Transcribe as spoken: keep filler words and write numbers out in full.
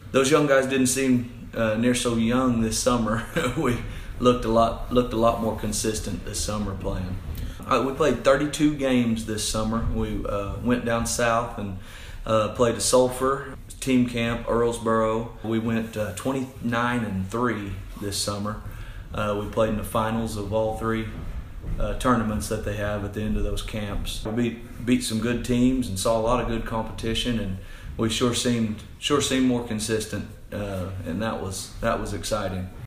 those young guys didn't seem uh, near so young this summer. We looked a lot looked a lot more consistent this summer playing. Uh, we played thirty-two games this summer. We uh, went down south and uh, played a Sulphur, team camp, Earlsboro. We went uh, twenty-nine and three this summer. Uh, we played in the finals of all three uh, tournaments that they have at the end of those camps. We beat beat some good teams and saw a lot of good competition, and we sure seemed sure seemed more consistent, uh, and that was that was exciting.